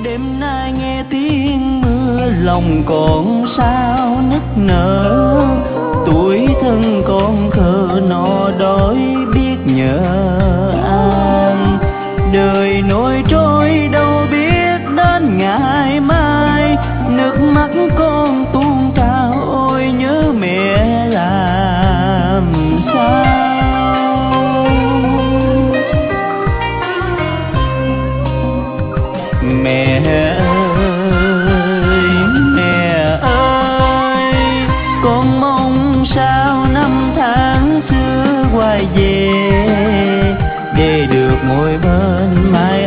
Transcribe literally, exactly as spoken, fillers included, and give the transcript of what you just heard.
Đêm nay nghe tiếng mưa lòng còn sao nức nở, tuổi thân con thơ no đói biết nhờ ai. Đời nổi trôi đâu biết đến ngày mai, nước mắt con tuôn trào ôi nhớ mẹ làm sao. Mẹ ơi, mẹ ơi, con mong sao năm tháng xưa quay về, để được ngồi bên mái